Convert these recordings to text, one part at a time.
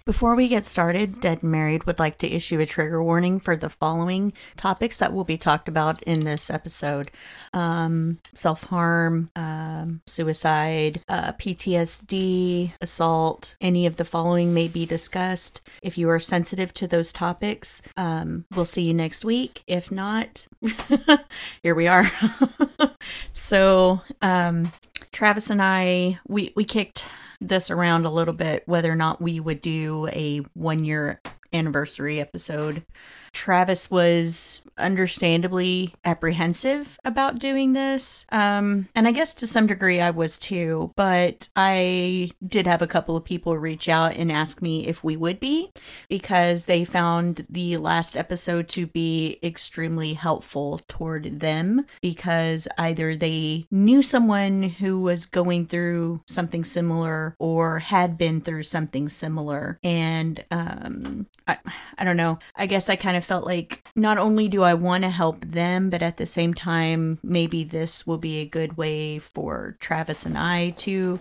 Before we get started, Dead and Married would like to issue a trigger warning for the following topics that will be talked about in this episode. Self-harm, suicide, PTSD, assault. Any of the following may be discussed. If you are sensitive to those topics, we'll see you next week. If not, here we are. So, Travis and I, we kicked this around a little bit, whether or not we would do a 1-year anniversary episode. Travis was understandably apprehensive about doing this. And I guess to some degree I was too, but I did have a couple of people reach out and ask me if we would be, because they found the last episode to be extremely helpful toward them, because either they knew someone who was going through something similar or had been through something similar. And I don't know. I guess I kind of felt like not only do I want to help them, but at the same time, maybe this will be a good way for Travis and I to,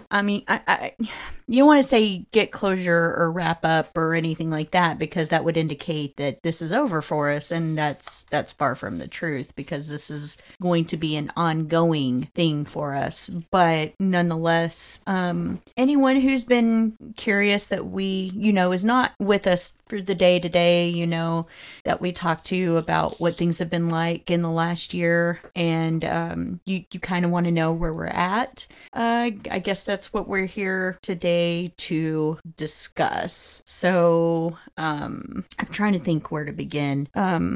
you don't want to say get closure or wrap up or anything like that, because that would indicate that this is over for us, and that's far from the truth, because this is going to be an ongoing thing for us. But nonetheless, anyone who's been curious that we, is not with us for the day-to-day, that we talk to about what things have been like in the last year, and you kind of want to know where we're at. I guess that's what we're here today to discuss. So, I'm trying to think where to begin.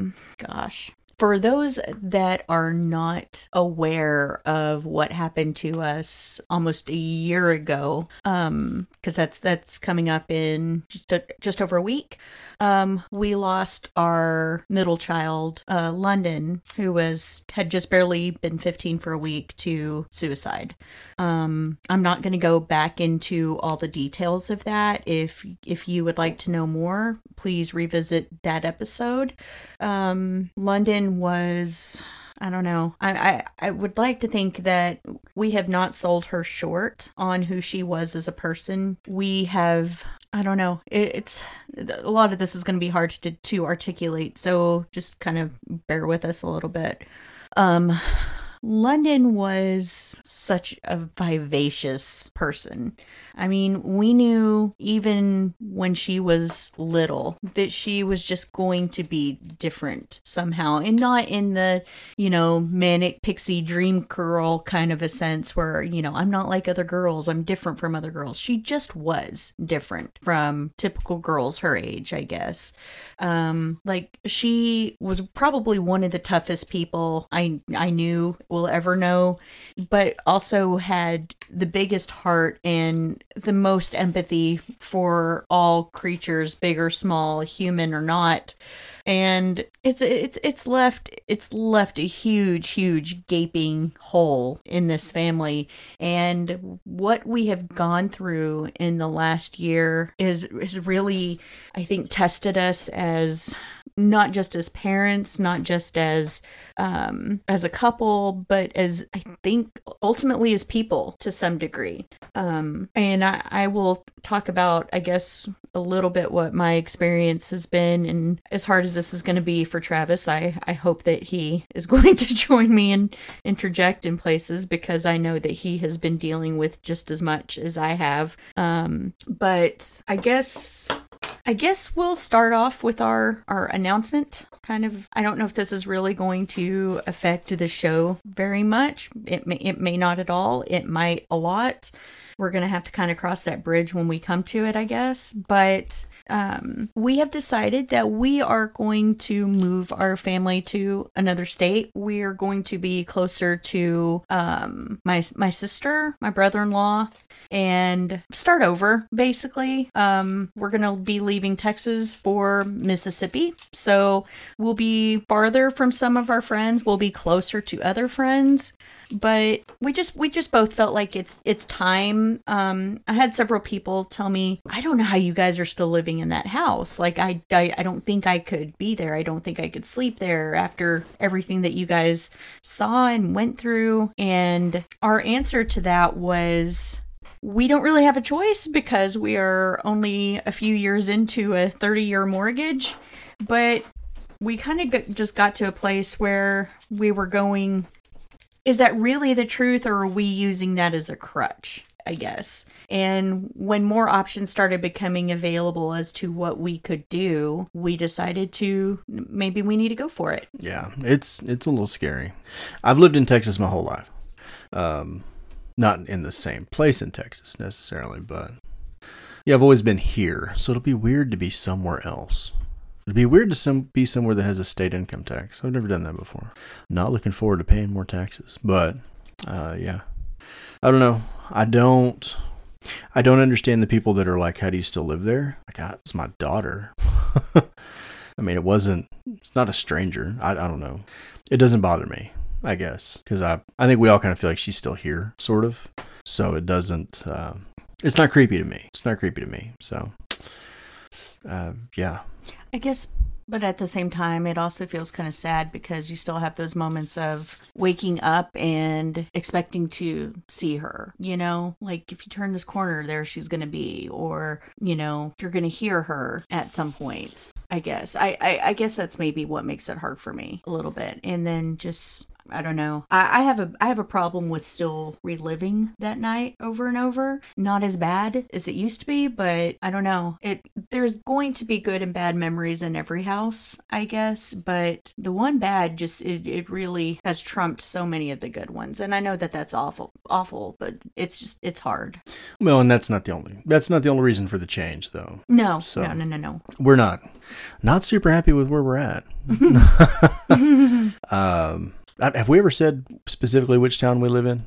For those that are not aware of what happened to us almost a year ago, because that's coming up in just over a week, we lost our middle child, London, who had just barely been 15 for a week, to suicide. I'm not going to go back into all the details of that. If you would like to know more, please revisit that episode. London was, I don't know. I would like to think that we have not sold her short on who she was as a person. We have, I don't know. It's a lot of this is going to be hard to articulate, so just kind of bear with us a little bit. London was such a vivacious person. I mean, we knew even when she was little that she was just going to be different somehow, and not in the, manic pixie dream girl kind of a sense where, I'm not like other girls, I'm different from other girls. She just was different from typical girls her age, I guess. She was probably one of the toughest people I knew, will ever know, but also had the biggest heart and the most empathy for all creatures, big or small, human or not. And it's left a huge gaping hole in this family. And what we have gone through in the last year is really, I think, tested us as not just as parents, not just as a couple, but as, I think, ultimately as people to some degree. And I will talk about, I guess, a little bit what my experience has been. And as hard as this is going to be for Travis, I hope that he is going to join me and interject in places, because I know that he has been dealing with just as much as I have. But I guess we'll start off with our announcement. Kind of, I don't know if this is really going to affect the show very much. It may not at all. It might a lot. We're going to have to kind of cross that bridge when we come to it, I guess. But we have decided that we are going to move our family to another state. We are going to be closer to my sister, my brother-in-law, and start over, basically. We're going to be leaving Texas for Mississippi. So we'll be farther from some of our friends. We'll be closer to other friends. But we just both felt like it's time. I had several people tell me, I don't know how you guys are still living in that house. Like, I don't think I could be there. I don't think I could sleep there after everything that you guys saw and went through. And our answer to that was, we don't really have a choice because we are only a few years into a 30-year mortgage. But we kind of just got to a place where we were going, is that really the truth, or are we using that as a crutch, I guess? And when more options started becoming available as to what we could do, we decided to, maybe we need to go for it. Yeah, it's a little scary. I've lived in Texas my whole life. Not in the same place in Texas necessarily, but yeah, I've always been here. So it'll be weird to be somewhere else. It'd be weird to be somewhere that has a state income tax. I've never done that before. Not looking forward to paying more taxes, but yeah, I don't know. I don't understand the people that are like, how do you still live there? Like, it's my daughter. I mean, it's not a stranger. I don't know. It doesn't bother me, I guess, because I think we all kind of feel like she's still here, sort of. So it doesn't, it's not creepy to me. So, yeah. I guess, but at the same time, it also feels kind of sad because you still have those moments of waking up and expecting to see her, like if you turn this corner, there she's going to be, or, you're going to hear her at some point, I guess. I guess that's maybe what makes it hard for me a little bit. And then just, I don't know. I have a problem with still reliving that night over and over. Not as bad as it used to be, but I don't know. There's going to be good and bad memories in every house, I guess. But the one bad it really has trumped so many of the good ones. And I know that that's awful, but it's hard. Well, and that's not the only reason for the change, though. No, so no. We're not super happy with where we're at. Have we ever said specifically which town we live in?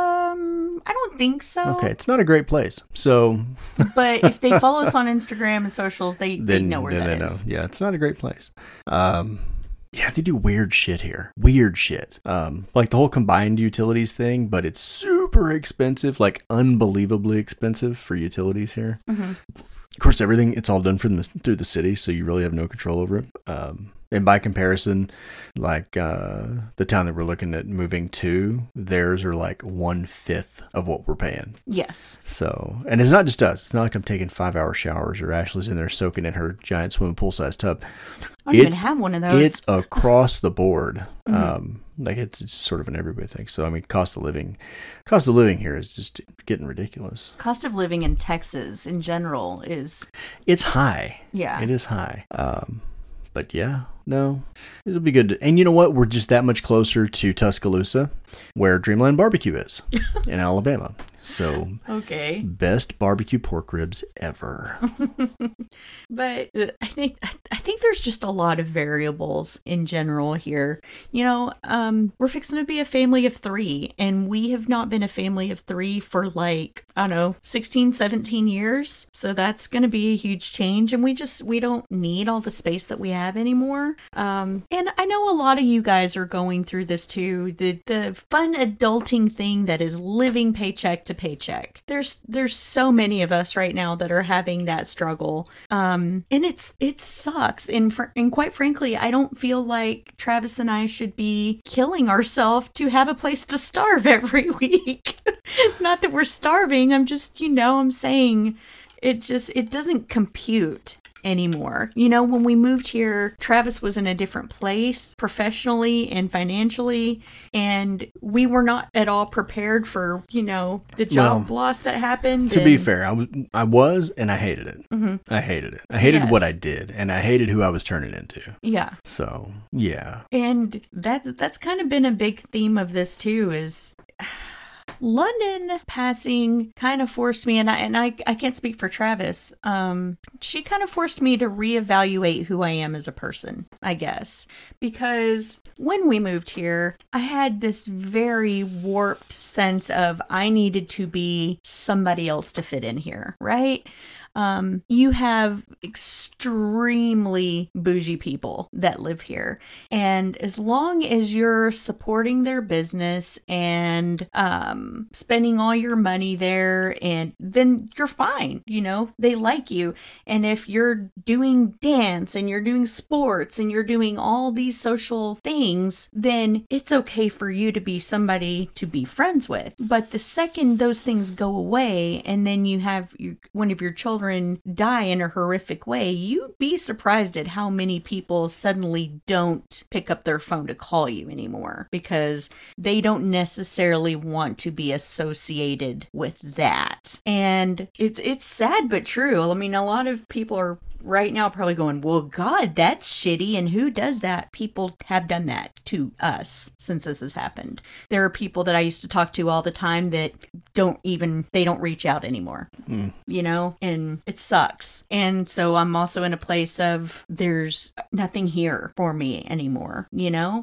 I don't think so. Okay, it's not a great place. So, but if they follow us on Instagram and socials, they know where that is. Yeah, it's not a great place. Yeah, they do weird shit here. Weird shit. Like the whole combined utilities thing, but it's super expensive, like unbelievably expensive for utilities here. Mm-hmm. Of course, it's all done through the city, so you really have no control over it. And by comparison, like the town that we're looking at moving to, theirs are like 1/5 of what we're paying. Yes. So, and it's not just us. It's not like I'm taking 5-hour showers or Ashley's in there soaking in her giant swimming pool sized tub. I don't even have one of those. It's across the board. Mm-hmm. Like it's sort of an everybody thing. So I mean, cost of living here is just getting ridiculous. Cost of living in Texas in general it's high. Yeah, it is high. But yeah, no, it'll be good. And you know what? We're just that much closer to Tuscaloosa, where Dreamland Barbecue is in Alabama. So, okay, best barbecue pork ribs ever. But I think there's just a lot of variables in general here. We're fixing to be a family of 3, and we have not been a family of 3 for 16, 17 years. So that's going to be a huge change, and we don't need all the space that we have anymore. And I know a lot of you guys are going through this too. The fun adulting thing that is living paycheck to paycheck. There's so many of us right now that are having that struggle. And it sucks. And quite frankly, I don't feel like Travis and I should be killing ourselves to have a place to starve every week. Not that we're starving. I'm just, I'm saying it doesn't compute anymore. When we moved here, Travis was in a different place professionally and financially, and we were not at all prepared for, the job loss that happened. To be fair, I was, and I hated it. Mm-hmm. I hated it. I hated what I did, and I hated who I was turning into. Yeah. So, yeah. And that's kind of been a big theme of this too, is London passing kind of forced me, and I can't speak for Travis. She kind of forced me to reevaluate who I am as a person, I guess, because when we moved here, I had this very warped sense of I needed to be somebody else to fit in here, right? You have extremely bougie people that live here. And as long as you're supporting their business and spending all your money there, and then you're fine. You know, they like you. And if you're doing dance and you're doing sports and you're doing all these social things, then it's okay for you to be somebody to be friends with. But the second those things go away and then you have one of your children die in a horrific way, you'd be surprised at how many people suddenly don't pick up their phone to call you anymore because they don't necessarily want to be associated with that. And it's sad but true. I mean, a lot of people are right now probably going, well, God, that's shitty. And who does that? People have done that to us since this has happened. There are people that I used to talk to all the time that they don't reach out anymore, you know, and it sucks. And so I'm also in a place of there's nothing here for me anymore, you know?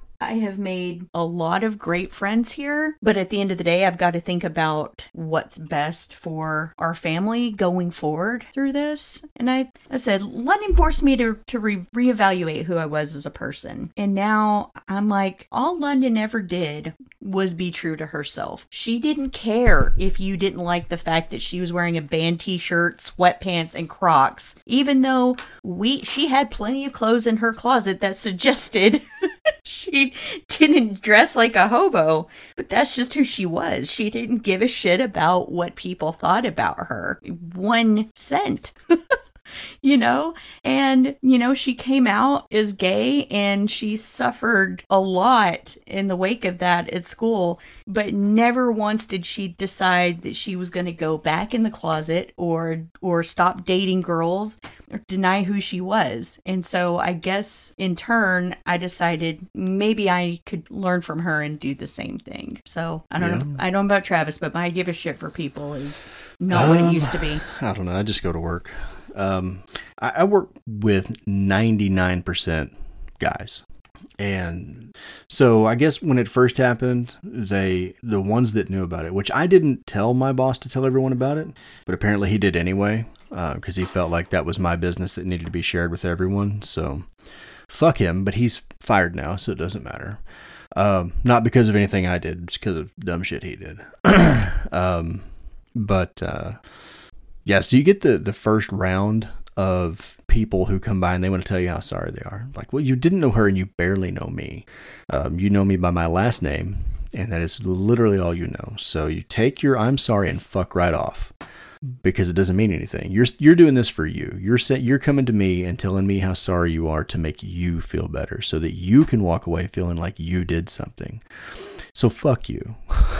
I have made a lot of great friends here, but at the end of the day, I've got to think about what's best for our family going forward through this. And I said, London forced me to reevaluate who I was as a person. And now I'm like, all London ever did was be true to herself. She didn't care if you didn't like the fact that she was wearing a band t-shirt, sweatpants, and Crocs, even though she had plenty of clothes in her closet that suggested she didn't dress like a hobo, but that's just who she was. She didn't give a shit about what people thought about her. 1 cent. You know, and, you know, she came out as gay and she suffered a lot in the wake of that at school, but never once did she decide that she was going to go back in the closet or stop dating girls or deny who she was. And so I guess in turn, I decided maybe I could learn from her and do the same thing. So I don't know. I don't know about Travis, but my give a shit for people is not what it used to be. I don't know. I just go to work. I work with 99% guys. And so I guess when it first happened, the ones that knew about it, which I didn't tell my boss to tell everyone about it, but apparently he did anyway, because he felt like that was my business that needed to be shared with everyone. So fuck him, but he's fired now, so it doesn't matter. Not because of anything I did, just because of dumb shit he did. Yeah, so you get the first round of people who come by and they want to tell you how sorry they are. Like, well, you didn't know her and you barely know me. You know me by my last name, and that is literally all you know. So you take your I'm sorry and fuck right off because it doesn't mean anything. You're doing this for you. You're coming to me and telling me how sorry you are to make you feel better so that you can walk away feeling like you did something. So fuck you.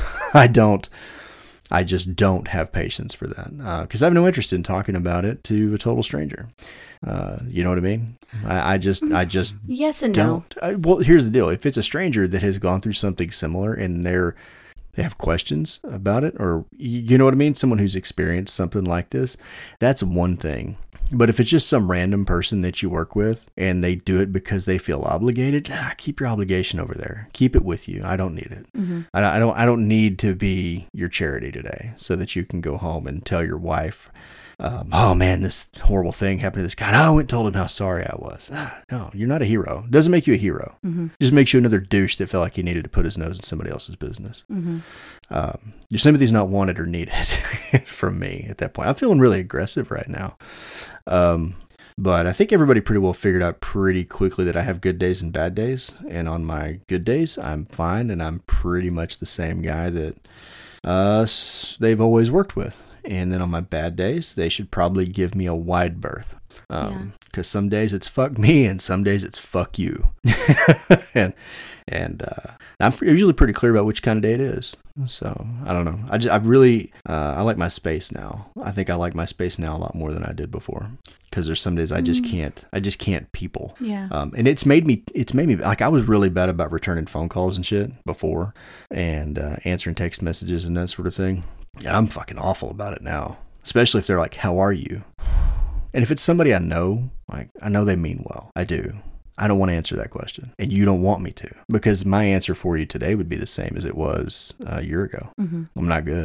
I just don't have patience for that because I have no interest in talking about it to a total stranger. You know what I mean? I just yes and don't. No. Well, here's the deal. If it's a stranger that has gone through something similar and they have questions about it, or you know what I mean? Someone who's experienced something like this, that's one thing. But if it's just some random person that you work with and they do it because they feel obligated, keep your obligation over there. Keep it with you. I don't need it. Mm-hmm. I don't need to be your charity today so that you can go home and tell your wife, oh man, this horrible thing happened to this guy. And I went and told him how sorry I was. No, you're not a hero. It doesn't make you a hero. Mm-hmm. It just makes you another douche that felt like he needed to put his nose in somebody else's business. Mm-hmm. Your sympathy's not wanted or needed from me at that point. I'm feeling really aggressive right now. But I think everybody pretty well figured out pretty quickly that I have good days and bad days. And on my good days, I'm fine. And I'm pretty much the same guy that they've always worked with. And then on my bad days, they should probably give me a wide berth. Because some days it's fuck me and some days it's fuck you. and I'm usually pretty clear about which kind of day it is. So I don't know. I like my space now. I think I like my space now a lot more than I did before. Because there's some days I just can't people. Yeah. And it's made me like, I was really bad about returning phone calls and shit before and answering text messages and that sort of thing. I'm fucking awful about it now, especially if they're like, how are you? And if it's somebody I know, like I know they mean well. I do. I don't want to answer that question. And you don't want me to, because my answer for you today would be the same as it was a year ago. Mm-hmm. I'm not good.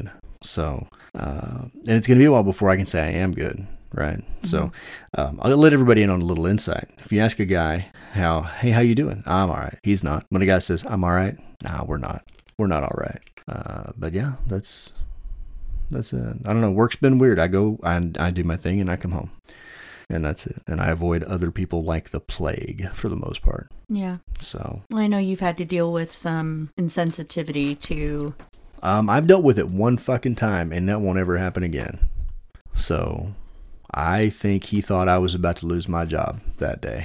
So, and it's going to be a while before I can say I am good, right? Mm-hmm. So, I'll let everybody in on a little insight. If you ask a guy, hey, how you doing? I'm all right. He's not. When a guy says, I'm all right, nah, we're not. We're not all right. But yeah, that's it. I don't know. Work's been weird. I go, I do my thing and I come home. And that's it. And I avoid other people like the plague for the most part. Yeah. So. Well, I know you've had to deal with some insensitivity to. I've dealt with it one fucking time, and that won't ever happen again. So, I think he thought I was about to lose my job that day.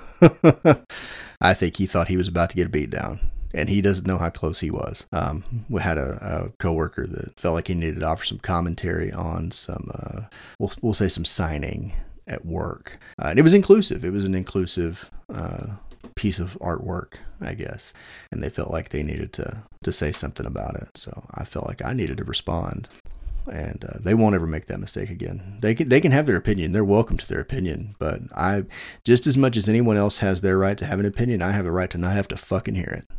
I think he thought he was about to get a beat down. And he doesn't know how close he was. We had a coworker that felt like he needed to offer some commentary on some, we'll say some signing at work. And it was inclusive. It was an inclusive piece of artwork, I guess. And they felt like they needed to say something about it. So I felt like I needed to respond. And they won't ever make that mistake again. They can have their opinion. They're welcome to their opinion. But I, just as much as anyone else has their right to have an opinion, I have the right to not have to fucking hear it.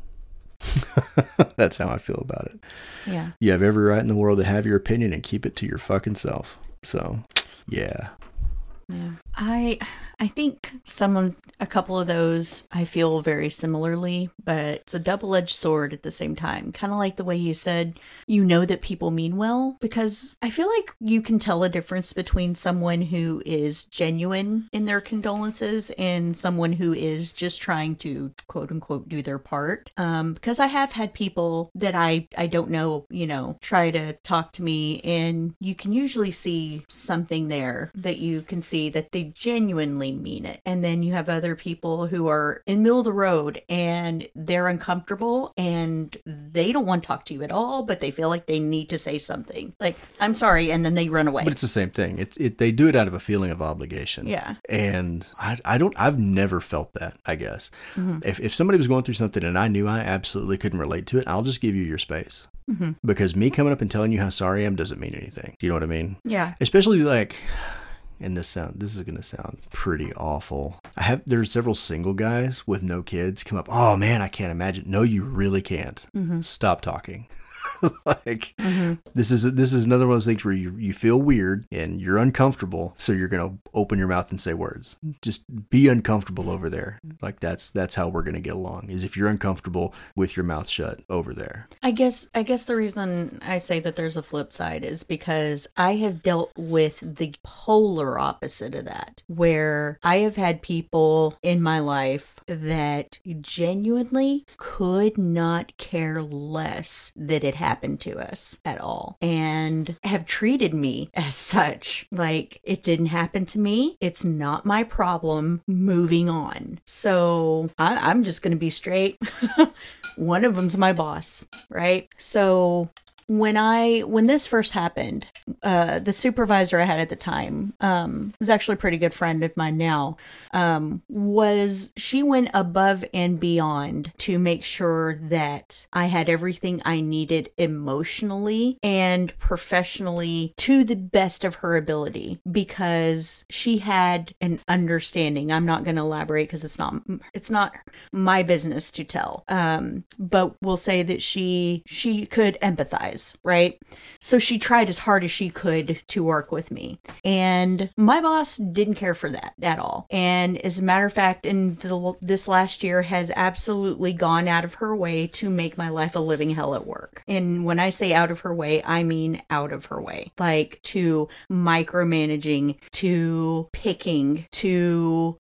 That's how I feel about it. Yeah. You have every right in the world to have your opinion and keep it to your fucking self. So, yeah. Yeah. I think a couple of those I feel very similarly, but it's a double-edged sword at the same time. Kind of like the way you said, you know that people mean well, because I feel like you can tell a difference between someone who is genuine in their condolences and someone who is just trying to quote unquote do their part. Because I have had people that I don't know, try to talk to me, and you can usually see something there that you can see that they genuinely mean it. And then you have other people who are in the middle of the road and they're uncomfortable and they don't want to talk to you at all, but they feel like they need to say something like, I'm sorry, and then they run away. But it's the same thing. They do it out of a feeling of obligation. Yeah. And I've never felt that, I guess. Mm-hmm. If somebody was going through something and I knew I absolutely couldn't relate to it, I'll just give you your space. Mm-hmm. Because me coming up and telling you how sorry I am doesn't mean anything. Do you know what I mean? Yeah. Especially like... And this is going to sound pretty awful. There's several single guys with no kids come up. Oh man, I can't imagine. No, you really can't. Mm-hmm. Stop talking. This is another one of those things where you feel weird and you're uncomfortable, so you're gonna open your mouth and say words. Just be uncomfortable over there. Like that's how we're gonna get along, is if you're uncomfortable with your mouth shut over there. I guess the reason I say that there's a flip side is because I have dealt with the polar opposite of that, where I have had people in my life that genuinely could not care less that it happened to us at all, and have treated me as such. Like, it didn't happen to me. It's not my problem. Moving on. So I'm just going to be straight. One of them's my boss, right? So when this first happened, the supervisor I had at the time, was actually a pretty good friend of mine now, she went above and beyond to make sure that I had everything I needed emotionally and professionally to the best of her ability, because she had an understanding. I'm not going to elaborate because it's not my business to tell. But we'll say that she could empathize. Right? So she tried as hard as she could to work with me. And my boss didn't care for that at all. And as a matter of fact, this last year has absolutely gone out of her way to make my life a living hell at work. And when I say out of her way, I mean out of her way. Like, to micromanaging, to picking, to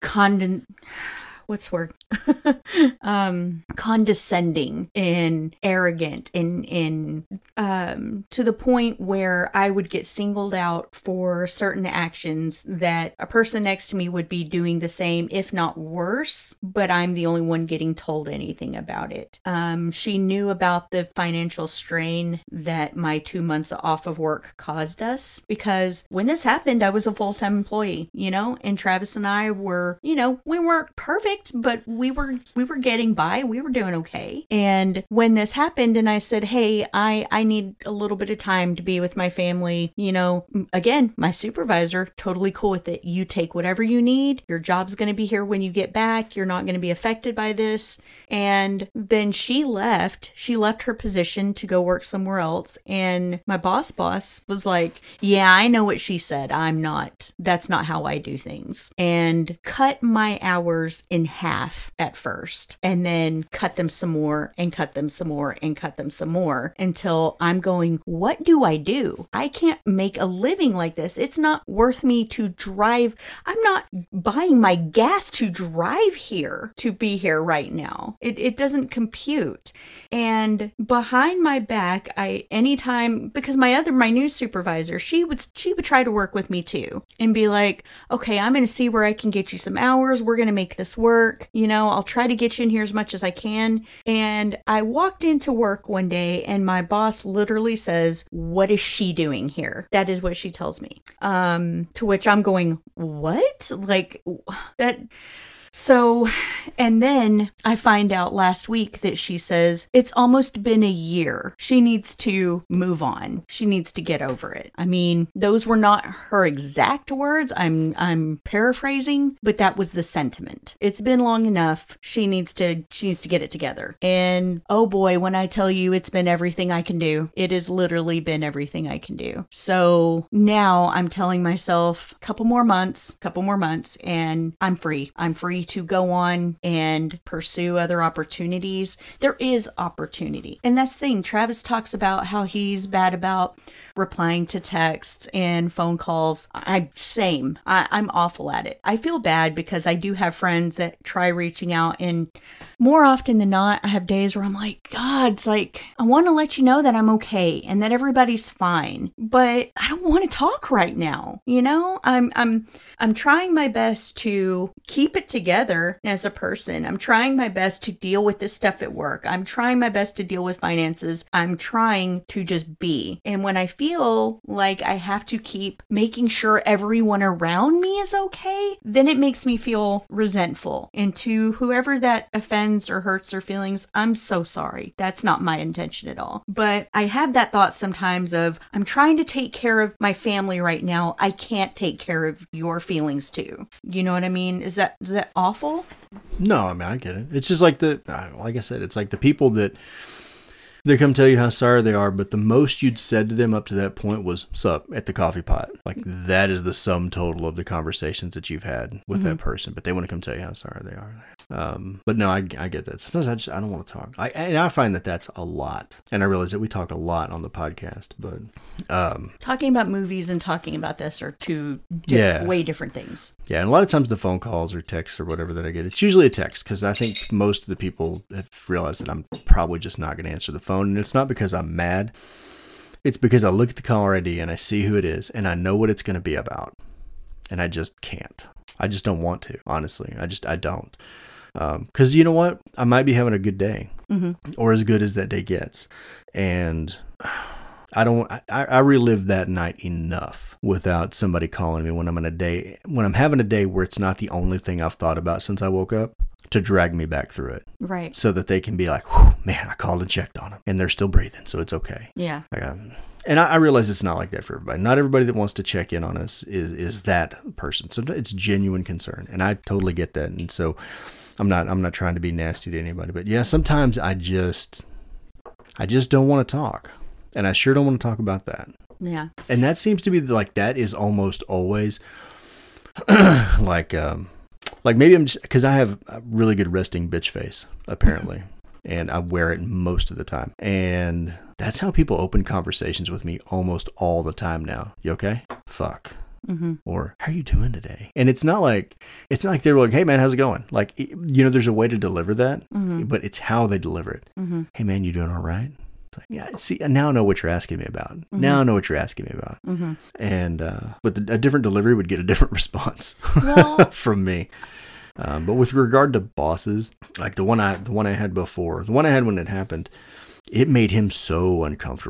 condescending and arrogant and to the point where I would get singled out for certain actions that a person next to me would be doing the same, if not worse, but I'm the only one getting told anything about it. She knew about the financial strain that my 2 months off of work caused us, because when this happened, I was a full-time employee, and Travis and I were, we weren't perfect. perfect, but we were getting by. We were doing okay. And when this happened and I said, hey, I need a little bit of time to be with my family, you know, again, my supervisor, totally cool with it. You take whatever you need. Your job's going to be here when you get back. You're not going to be affected by this. And then she left her position to go work somewhere else. And my boss was like, yeah, I know what she said. That's not how I do things. And cut my hours in half at first. And then cut them some more and cut them some more and cut them some more until I'm going, what do I do? I can't make a living like this. It's not worth me to drive. I'm not buying my gas to drive here to be here right now. It doesn't compute. And behind my back, because my new supervisor, she would try to work with me too and be like, okay, I'm going to see where I can get you some hours. We're going to make this work. You know, I'll try to get you in here as much as I can. And I walked into work one day and my boss literally says, what is she doing here? That is what she tells me. To which I'm going, what? Like that. So, and then I find out last week that she says it's almost been a year. She needs to move on. She needs to get over it. I mean, those were not her exact words. I'm paraphrasing, but that was the sentiment. It's been long enough. She needs to get it together. And oh boy, when I tell you it's been everything I can do, it has literally been everything I can do. So now I'm telling myself a couple more months, and I'm free. I'm free to go on and pursue other opportunities. There is opportunity. And that's the thing. Travis talks about how he's bad about replying to texts and phone calls. I'm awful at it. I feel bad because I do have friends that try reaching out, and more often than not, I have days where I'm like, God, it's like, I want to let you know that I'm okay and that everybody's fine, but I don't want to talk right now. You know, I'm trying my best to keep it together as a person. I'm trying my best to deal with this stuff at work. I'm trying my best to deal with finances. I'm trying to just be. And when I feel like I have to keep making sure everyone around me is okay, then it makes me feel resentful. And to whoever that offends or hurts their feelings, I'm so sorry. That's not my intention at all. But I have that thought sometimes of, I'm trying to take care of my family right now. I can't take care of your feelings too. You know what I mean? Is that awful? No, I mean, I get it. It's just like like I said, it's like the people that they come tell you how sorry they are, but the most you'd said to them up to that point was, sup, at the coffee pot. Like, that is the sum total of the conversations that you've had with that person, but they want to come tell you how sorry they are. But no, I get that. Sometimes I don't want to talk. I find that that's a lot. And I realize that we talk a lot on the podcast, but talking about movies and talking about this are two way different things. Yeah, and a lot of times the phone calls or texts or whatever that I get, it's usually a text, because I think most of the people have realized that I'm probably just not going to answer the phone. And it's not because I'm mad. It's because I look at the caller ID and I see who it is and I know what it's going to be about. And I just can't. I just don't want to, honestly. I don't. Because you know what? I might be having a good day, or as good as that day gets. And I relive that night enough without somebody calling me when I'm having a day where it's not the only thing I've thought about since I woke up, to drag me back through it. Right. So that they can be like, man, I called and checked on them and they're still breathing, so it's okay. Yeah. And I realize it's not like that for everybody. Not everybody that wants to check in on us is that person. So it's genuine concern, and I totally get that. And so I'm not trying to be nasty to anybody, but yeah, sometimes I just don't want to talk, and I sure don't want to talk about that. Yeah. And that seems to be like, that is almost always like maybe I'm just, because I have a really good resting bitch face, apparently. And I wear it most of the time. And that's how people open conversations with me almost all the time now. You okay? Fuck. Or, how are you doing today? And it's not like they were like, hey man, how's it going? Like, you know, there's a way to deliver that, but it's how they deliver it. Hey man, you doing all right? It's like, yeah, see, now I know what you're asking me about. Now I know what you're asking me about. And, but a different delivery would get a different response from me. But with regard to bosses, like the one I had before, the one I had when it happened, it made him so uncomfortable.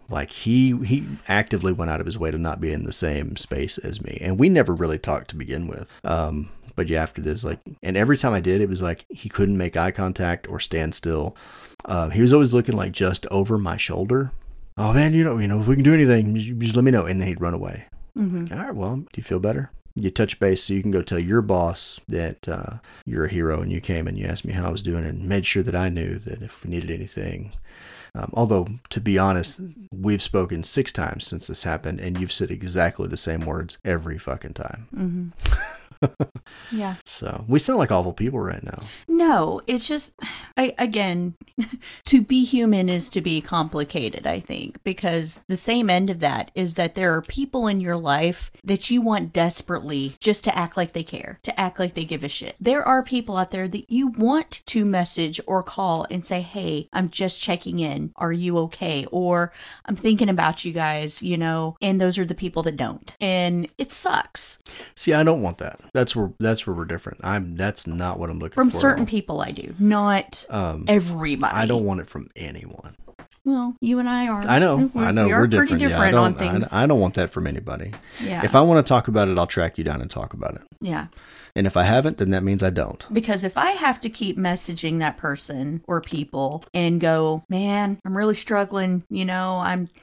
Like he actively went out of his way to not be in the same space as me. And we never really talked to begin with. But yeah, after this, like, and every time I did, it was like he couldn't make eye contact or stand still. He was always looking like just over my shoulder. Oh man, you know, if we can do anything, just let me know. And then he'd run away. Mm-hmm. All right, well, do you feel better? You touch base so you can go tell your boss that you're a hero and you came and you asked me how I was doing and made sure that I knew that if we needed anything. Although, to be honest, we've spoken 6 times since this happened and you've said exactly the same words every fucking time. Mm-hmm. Yeah. So we sound like awful people right now. No, it's just, again, to be human is to be complicated, I think, because the same end of that is that there are people in your life that you want desperately just to act like they care, to act like they give a shit. There are people out there that you want to message or call and say, hey, I'm just checking in. Are you okay? Or I'm thinking about you guys, you know, and those are the people that don't. And it sucks. See, I don't want that. That's where we're different. That's not what I'm looking for. From certain people I do, not everybody. I don't want it from anyone. Well, you and I are. I know. We're different. Pretty different on things. I don't want that from anybody. Yeah. If I want to talk about it, I'll track you down and talk about it. Yeah. And if I haven't, then that means I don't. Because if I have to keep messaging that person or people and go, man, I'm really struggling, you know,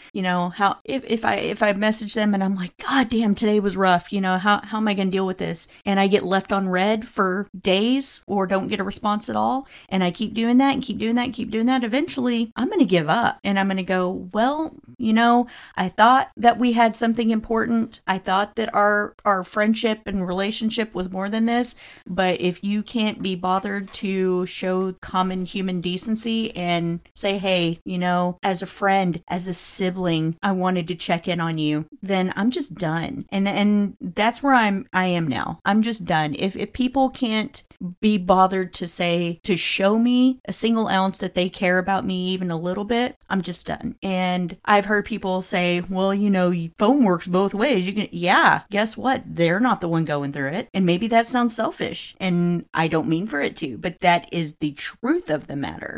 if I message them and I'm like, God damn, today was rough, you know, how am I going to deal with this? And I get left on red for days or don't get a response at all. And I keep doing that and keep doing that and keep doing that. Eventually, I'm going to give up and I'm going to go, well, you know, I thought that we had something important. I thought that our friendship and relationship was more than this, but if you can't be bothered to show common human decency and say, hey, you know, as a friend, as a sibling, I wanted to check in on you, then I'm just done. And that's where I am now. I'm just done. If people can't be bothered to show me a single ounce that they care about me even a little bit, I'm just done. And I've heard people say, well, you know, phone works both ways. Yeah, guess what? They're not the one going through it. And maybe that sounds selfish and I don't mean for it to, but that is the truth of the matter.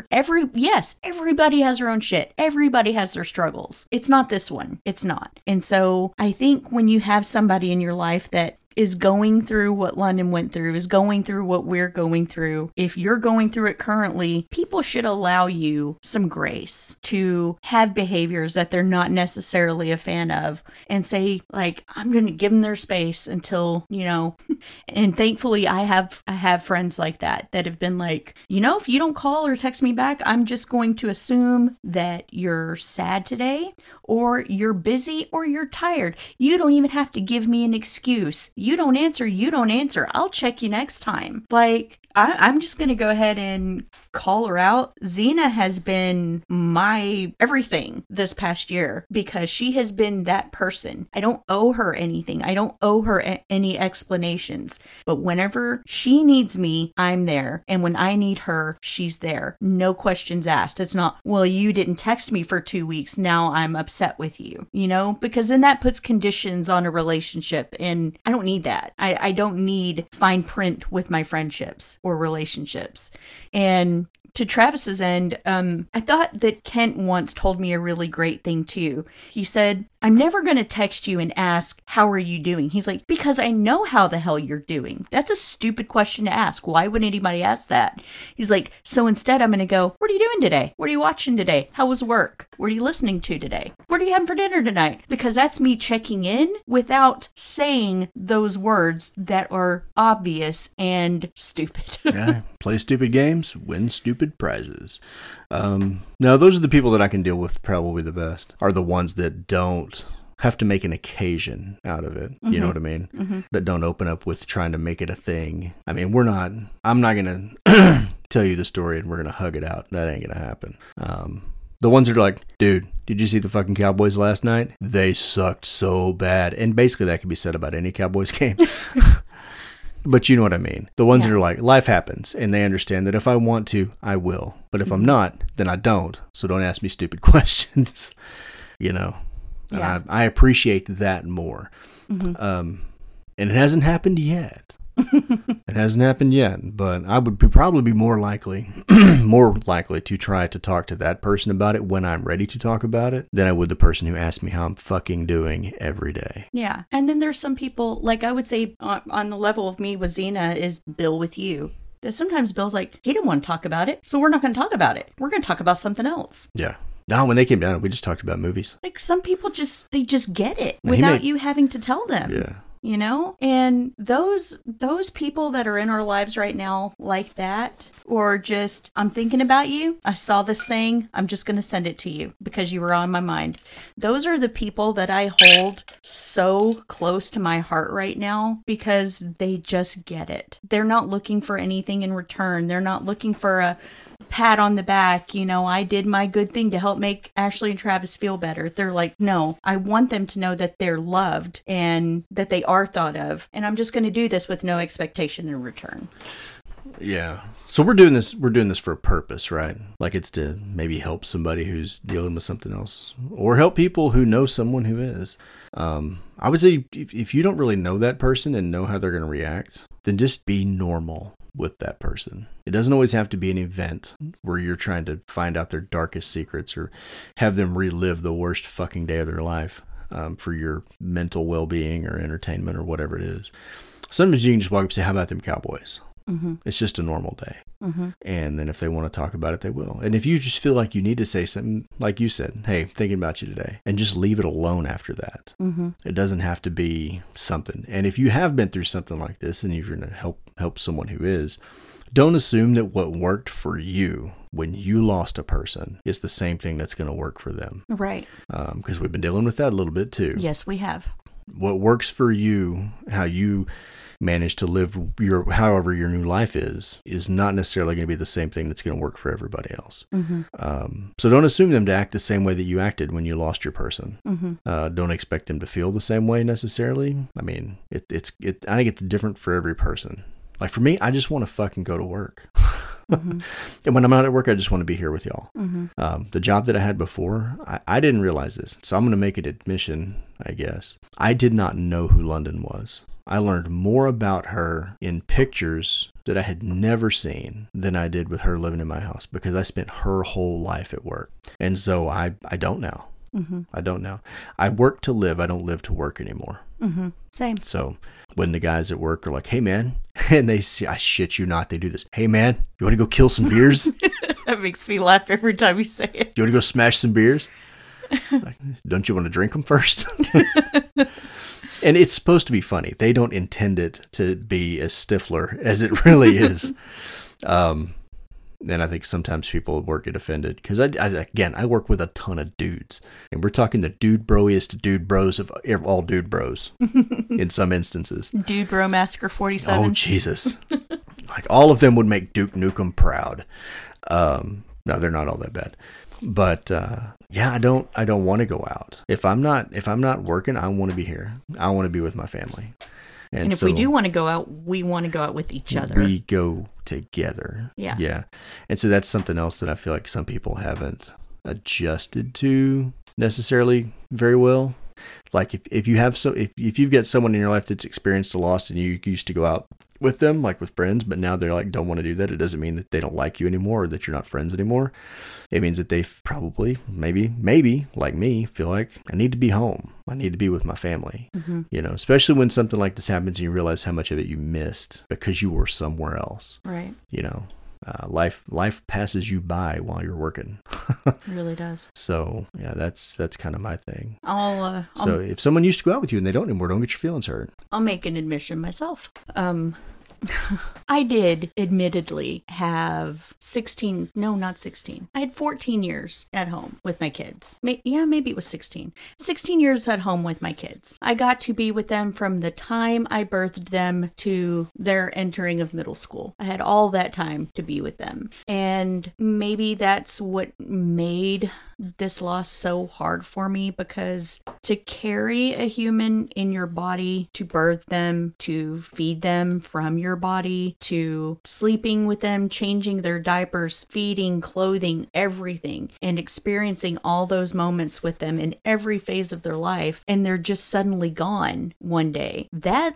Everybody has their own shit. Everybody has their struggles. It's not this one. It's not. And so I think when you have somebody in your life that is going through what London went through, is going through what we're going through, if you're going through it currently, people should allow you some grace to have behaviors that they're not necessarily a fan of and say, like, I'm going to give them their space until, you know, and thankfully I have friends like that have been like, you know, if you don't call or text me back, I'm just going to assume that you're sad today or you're busy or you're tired. You don't even have to give me an excuse. You don't answer. I'll check you next time. Like, I'm just going to go ahead and call her out. Xena has been my everything this past year because she has been that person. I don't owe her anything. I don't owe her any explanations. But whenever she needs me, I'm there. And when I need her, she's there. No questions asked. It's not, well, you didn't text me for 2 weeks. Now I'm upset with you, you know, because then that puts conditions on a relationship. And I don't need that. I don't need fine print with my friendships or relationships. And to Travis's end, I thought that Kent once told me a really great thing too. He said, I'm never going to text you and ask, how are you doing? He's like, because I know how the hell you're doing. That's a stupid question to ask. Why would anybody ask that? He's like, so instead I'm going to go, what are you doing today? What are you watching today? How was work? What are you listening to today? What are you having for dinner tonight? Because that's me checking in without saying those words that are obvious and stupid. Yeah, play stupid games, win stupid prizes. No, those are the people that I can deal with probably the best, are the ones that don't have to make an occasion out of it. You know what I mean? Mm-hmm. That don't open up with trying to make it a thing. I mean, I'm not going to tell you the story and we're going to hug it out. That ain't going to happen. The ones that are like, dude, did you see the fucking Cowboys last night? They sucked so bad. And basically that can be said about any Cowboys game. But you know what I mean. The ones that are like, life happens, and they understand that if I want to, I will. But if I'm not, then I don't. So don't ask me stupid questions, you know. Yeah. I appreciate that more. Mm-hmm. And it hasn't happened yet. It hasn't happened yet, but I would probably be more likely to try to talk to that person about it when I'm ready to talk about it than I would the person who asks me how I'm fucking doing every day. Yeah. And then there's some people, like I would say on the level of me with Xena is Bill with you. That sometimes Bill's like, he didn't want to talk about it, so we're not going to talk about it. We're going to talk about something else. Yeah. No, when they came down, we just talked about movies. Like some people they just get it without you having to tell them. Yeah. You know, and those people that are in our lives right now like that, or just, I'm thinking about you. I saw this thing. I'm just going to send it to you because you were on my mind. Those are the people that I hold so close to my heart right now because they just get it. They're not looking for anything in return. They're not looking for a pat on the back, you know, I did my good thing to help make Ashley and Travis feel better. They're like, no, I want them to know that they're loved and that they are thought of. And I'm just going to do this with no expectation in return. Yeah. So we're doing this for a purpose, right? Like it's to maybe help somebody who's dealing with something else or help people who know someone who is. I would say if you don't really know that person and know how they're going to react, then just be normal with that person. It doesn't always have to be an event where you're trying to find out their darkest secrets or have them relive the worst fucking day of their life for your mental well-being or entertainment or whatever it is. Sometimes you can just walk up and say, how about them Cowboys? Mm-hmm. It's just a normal day. Mm-hmm. And then if they want to talk about it, they will. And if you just feel like you need to say something, like you said, hey, thinking about you today, and just leave it alone after that. Mm-hmm. It doesn't have to be something. And if you have been through something like this and you're going to help someone who is, don't assume that what worked for you when you lost a person is the same thing that's going to work for them. Right. Because we've been dealing with that a little bit too. Yes, we have. What works for you, how you manage to live however your new life is not necessarily going to be the same thing that's going to work for everybody else. Mm-hmm. So don't assume them to act the same way that you acted when you lost your person. Mm-hmm. Don't expect them to feel the same way necessarily. I mean, I think it's different for every person. Like for me, I just want to fucking go to work. Mm-hmm. And when I'm not at work, I just want to be here with y'all. Mm-hmm. The job that I had before, I didn't realize this. So I'm going to make an admission, I guess. I did not know who London was. I learned more about her in pictures that I had never seen than I did with her living in my house because I spent her whole life at work. And so I don't know. Mm-hmm. I don't know. I work to live. I don't live to work anymore. Mm-hmm. Same. So when the guys at work are like, hey, man, and I shit you not, they do this. Hey, man, you want to go kill some beers? That makes me laugh every time you say it. You want to go smash some beers? Like, don't you want to drink them first? And it's supposed to be funny. They don't intend it to be as Stifler as it really is. And I think sometimes people at work get offended because I work with a ton of dudes, and we're talking the dude broiest dude bros of all dude bros in some instances. Dude Bro Massacre 47. Oh Jesus! Like all of them would make Duke Nukem proud. No, they're not all that bad, but yeah, I don't want to go out. If I'm not working, I want to be here. I want to be with my family. And if we do want to go out, we want to go out with each other. We go together. Yeah. Yeah. And so that's something else that I feel like some people haven't adjusted to necessarily very well. Like if you've got someone in your life that's experienced a loss and you used to go out with them, like with friends, but now they're like, don't want to do that. It doesn't mean that they don't like you anymore or that you're not friends anymore. It means that they probably, maybe like me, feel like I need to be home. I need to be with my family, you know, especially when something like this happens and you realize how much of it you missed because you were somewhere else. Right. You know, life passes you by while you're working. It really does. So yeah, that's kind of my thing. So if someone used to go out with you and they don't anymore, don't get your feelings hurt. I'll make an admission myself. I did admittedly have 16, no, not 16. I had 14 years at home with my kids. Maybe it was 16. 16 years at home with my kids. I got to be with them from the time I birthed them to their entering of middle school. I had all that time to be with them. And maybe that's what made this loss so hard for me, because to carry a human in your body, to birth them, to feed them from your your body, to sleeping with them, changing their diapers, feeding, clothing, everything, and experiencing all those moments with them in every phase of their life, and they're just suddenly gone one day.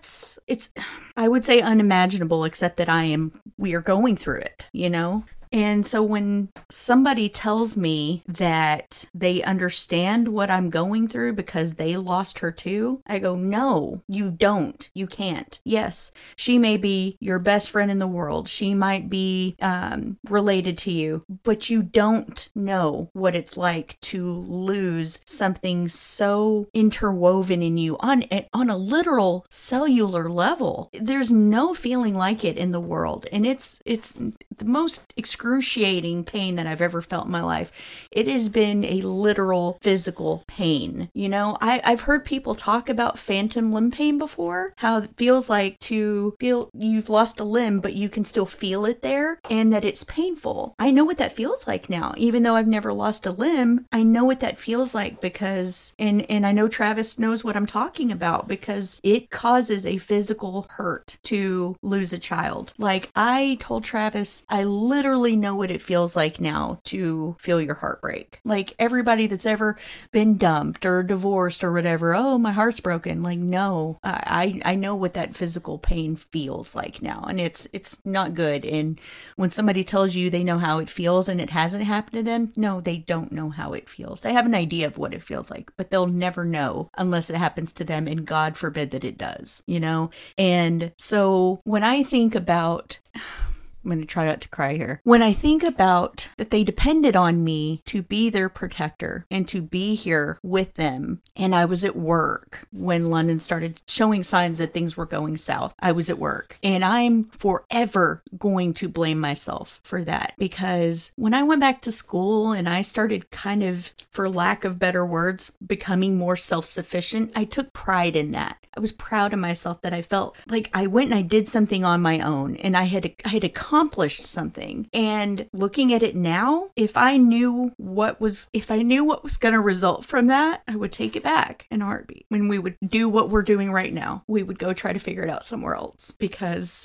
It's I would say unimaginable, except that we are going through it, you know? And so when somebody tells me that they understand what I'm going through because they lost her too, I go, no, you don't. You can't. Yes, she may be your best friend in the world. She might be related to you, but you don't know what it's like to lose something so interwoven in you on a literal cellular level. There's no feeling like it in the world. And it's the most excruciating pain that I've ever felt in my life. It has been a literal physical pain. You know, I've heard people talk about phantom limb pain before, how it feels like to feel you've lost a limb, but you can still feel it there and that it's painful. I know what that feels like now. Even though I've never lost a limb, I know what that feels like because, and I know Travis knows what I'm talking about because it causes a physical hurt to lose a child. Like I told Travis, I literally know what it feels like now to feel your heart break. Like everybody that's ever been dumped or divorced or whatever, oh, my heart's broken. Like, no, I know what that physical pain feels like now, and it's not good. And when somebody tells you they know how it feels and it hasn't happened to them, no, they don't know how it feels. They have an idea of what it feels like, but they'll never know unless it happens to them, and God forbid that it does, you know? And so when I think about... I'm going to try not to cry here. When I think about that they depended on me to be their protector and to be here with them, and I was at work when London started showing signs that things were going south. I was at work, and I'm forever going to blame myself for that, because when I went back to school and I started kind of, for lack of better words, becoming more self-sufficient, I took pride in that. I was proud of myself that I felt like I went and I did something on my own, and I had accomplished something. And looking at it now, if I knew what was going to result from that, I would take it back in a heartbeat. When we would do what we're doing right now, we would go try to figure it out somewhere else, because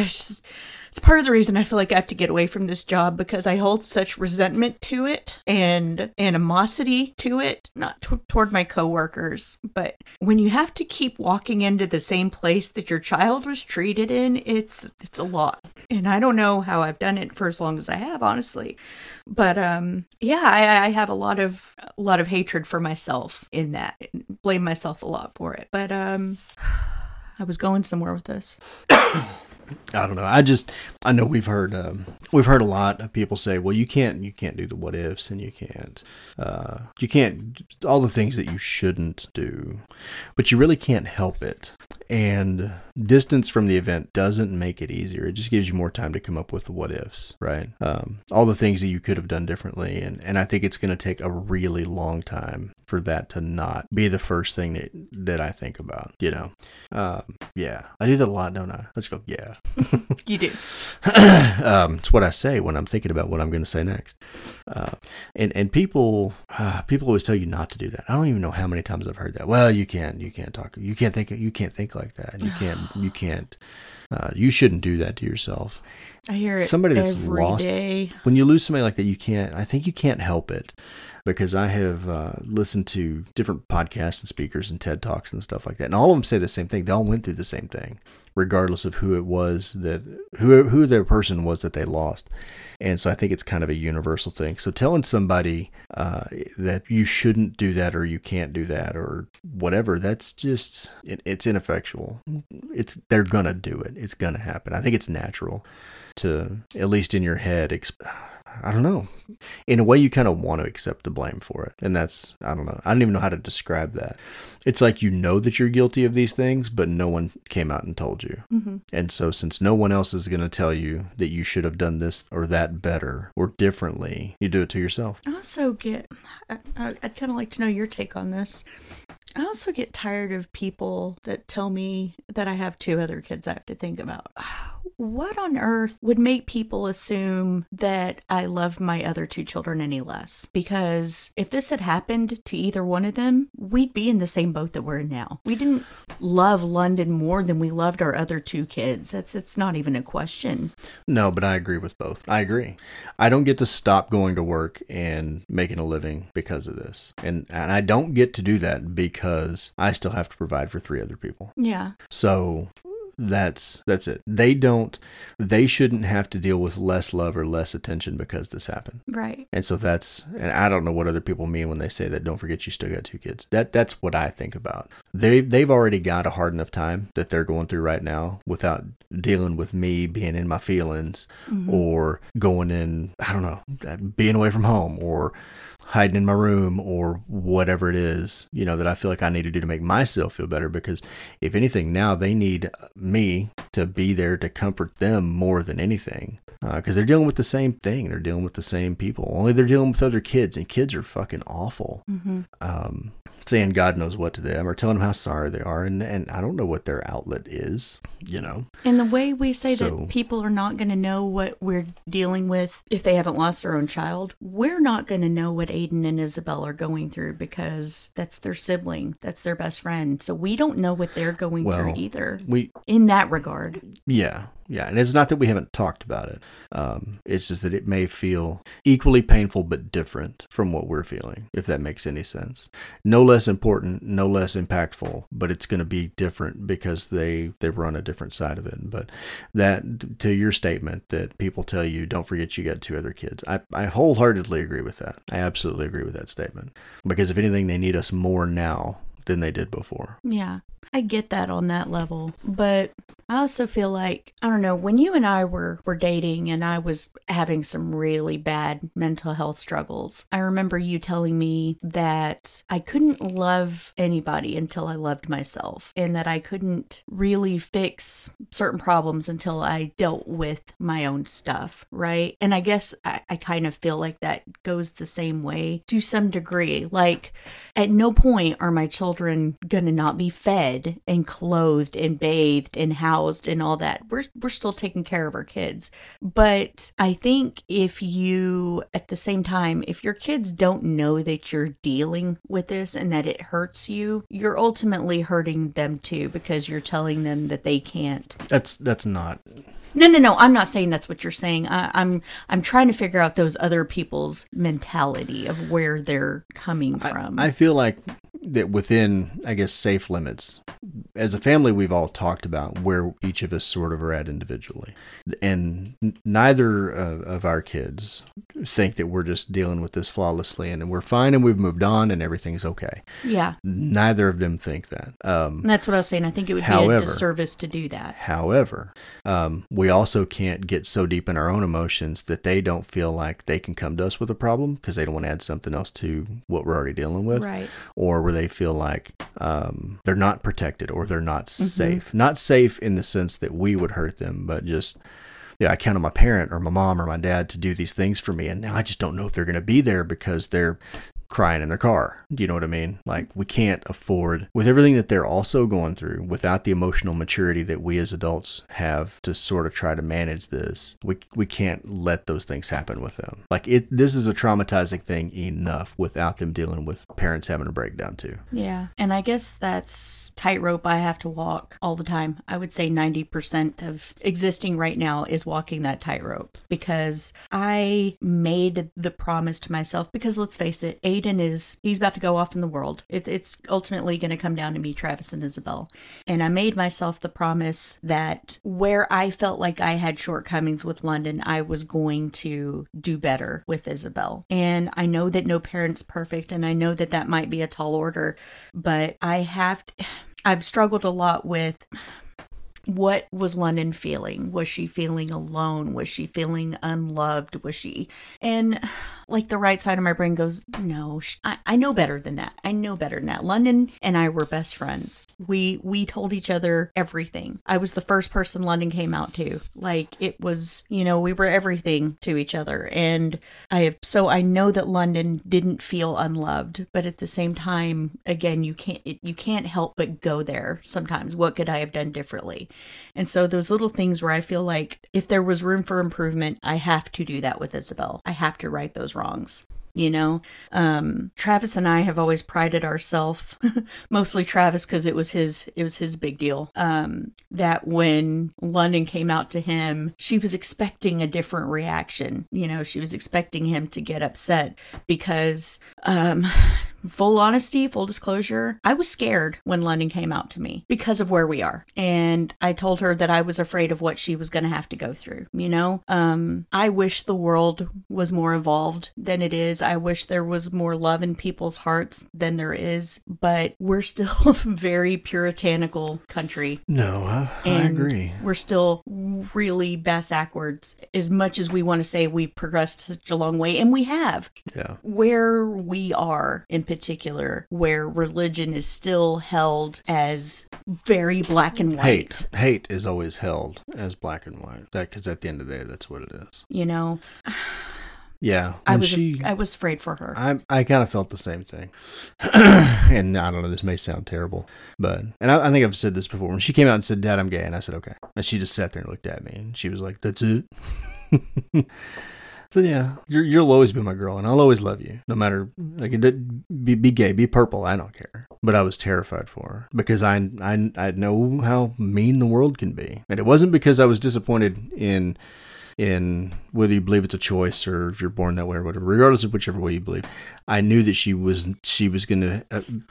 it's part of the reason I feel like I have to get away from this job, because I hold such resentment to it and animosity to it, not toward my coworkers, but when you have to keep walking into the same place that your child was treated in, it's a lot. And I don't know how I've done it for as long as I have, honestly. But yeah, I have a lot of hatred for myself in that. Blame myself a lot for it. But I was going somewhere with this. I don't know. I know we've heard a lot of people say, well, you can't do the what ifs, and you can't all the things that you shouldn't do, but you really can't help it. And distance from the event doesn't make it easier. It just gives you more time to come up with the what ifs, right? All the things that you could have done differently. And I think it's going to take a really long time for that to not be the first thing that I think about, you know? Yeah, I do that a lot, don't I? Let's go, yeah. You do. It's what I say when I'm thinking about what I'm going to say next. And people always tell you not to do that. I don't even know how many times I've heard that. Well, you can't think like that. You shouldn't do that to yourself. I hear it somebody that's every lost day. When you lose somebody like that, I think you can't help it, because I have listened to different podcasts and speakers and TED Talks and stuff like that, and all of them say the same thing. They all went through the same thing, regardless of who it was who their person was that they lost. And so I think it's kind of a universal thing. So telling somebody that you shouldn't do that, or you can't do that, or whatever, that's just, it's ineffectual. They're gonna do it. It's gonna happen. I think it's natural to, at least in your head, I don't know. In a way, you kind of want to accept the blame for it. And that's, I don't know. I don't even know how to describe that. It's like, you know that you're guilty of these things, but no one came out and told you. Mm-hmm. And so since no one else is going to tell you that you should have done this or that better or differently, you do it to yourself. I also I'd kind of like to know your take on this. I also get tired of people that tell me that I have 2 other kids I have to think about. what on earth would make people assume that I love my other two children any less? Because if this had happened to either one of them, we'd be in the same boat that we're in now. We didn't love London more than we loved our other two kids. It's not even a question. No, but I agree with both. I agree. I don't get to stop going to work and making a living because of this. And I don't get to do that because I still have to provide for 3 other people. Yeah. So that's it. They shouldn't have to deal with less love or less attention because this happened. Right. And so and I don't know what other people mean when they say that, don't forget you still got 2 kids. That's what I think about. They've already got a hard enough time that they're going through right now without dealing with me being in my feelings or going in, I don't know, being away from home or hiding in my room or whatever it is, that I feel like I need to do to make myself feel better. Because if anything, now they need me to be there to comfort them more than anything. Because they're dealing with the same thing. They're dealing with the same people. Only they're dealing with other kids, and kids are fucking awful. Saying God knows what to them or telling them how sorry they are. And I don't know what their outlet is, And the way we say that people are not going to know what we're dealing with if they haven't lost their own child, we're not going to know what Aiden and Isabel are going through because that's their sibling. That's their best friend. So we don't know what they're going through either in that regard. Yeah. Yeah, and it's not that we haven't talked about it. It's just that it may feel equally painful but different from what we're feeling, if that makes any sense. No less important, no less impactful, but it's going to be different because they run a different side of it. But that, to your statement that people tell you, don't forget you got 2 other kids, I wholeheartedly agree with that. I absolutely agree with that statement. Because if anything, they need us more now than they did before. Yeah, I get that on that level. But I also feel like, I don't know, when you and I were dating and I was having some really bad mental health struggles, I remember you telling me that I couldn't love anybody until I loved myself and that I couldn't really fix certain problems until I dealt with my own stuff, right? And I guess I kind of feel like that goes the same way to some degree. Like, at no point are my children gonna not be fed and clothed and bathed and housed and all that. We're still taking care of our kids. But I think if you, at the same time, if your kids don't know that you're dealing with this and that it hurts you, you're ultimately hurting them too because you're telling them that they can't. That's not... No. I'm not saying that's what you're saying. I'm trying to figure out those other people's mentality of where they're coming from. I feel like that within, I guess, safe limits, as a family, we've all talked about where each of us sort of are at individually. And neither of our kids think that we're just dealing with this flawlessly and we're fine and we've moved on and everything's okay. Yeah. Neither of them think that. That's what I was saying. I think it would be a disservice to do that. However, we also can't get so deep in our own emotions that they don't feel like they can come to us with a problem because they don't want to add something else to what we're already dealing with. Right. Or where they feel like they're not protected or they're not safe. Not safe in the sense that we would hurt them, but just, I count on my parent or my mom or my dad to do these things for me. And now I just don't know if they're going to be there because they're crying in their car. Do you know what I mean? Like, we can't afford, with everything that they're also going through, without the emotional maturity that we as adults have to sort of try to manage this, we can't let those things happen with them. Like, this is a traumatizing thing enough without them dealing with parents having a breakdown too. Yeah. And I guess that's tightrope I have to walk all the time. I would say 90% of existing right now is walking that tightrope because I made the promise to myself, because let's face it, Aiden he's about to go off in the world. It's ultimately going to come down to me, Travis, and Isabel. And I made myself the promise that where I felt like I had shortcomings with London, I was going to do better with Isabel. And I know that no parent's perfect, and I know that that might be a tall order, but I've struggled a lot with, what was London feeling? Was she feeling alone? Was she feeling unloved? And like the right side of my brain goes, no, I know better than that. I know better than that. London and I were best friends. We told each other everything. I was the first person London came out to. Like, it was, we were everything to each other. And I know that London didn't feel unloved, but at the same time, again, you can't help but go there sometimes. What could I have done differently? And so those little things where I feel like if there was room for improvement, I have to do that with Isabel. I have to right those wrongs. You know, Travis and I have always prided ourselves, mostly Travis, because it was his big deal. That when London came out to him, she was expecting a different reaction. You know, she was expecting him to get upset because, full honesty, full disclosure, I was scared when London came out to me because of where we are. And I told her that I was afraid of what she was going to have to go through. You know, I wish the world was more evolved than it is. I wish there was more love in people's hearts than there is, but we're still a very puritanical country. No, I agree. We're still really backwards as much as we want to say we've progressed such a long way, and we have. Yeah. Where we are in particular, where religion is still held as very black and white. Hate is always held as black and white. Because at the end of the day, that's what it is. You know. Yeah, I was afraid for her. I kind of felt the same thing. And I don't know, this may sound terrible, but, and I think I've said this before. When she came out and said, "Dad, I'm gay," and I said, "Okay." And she just sat there and looked at me, and she was like, "That's it?" So yeah, you'll always be my girl, and I'll always love you, no matter, like, be gay, be purple, I don't care. But I was terrified for her because I know how mean the world can be, and it wasn't because I was disappointed in whether you believe it's a choice or if you're born that way or whatever, regardless of whichever way you believe. I knew that she was going to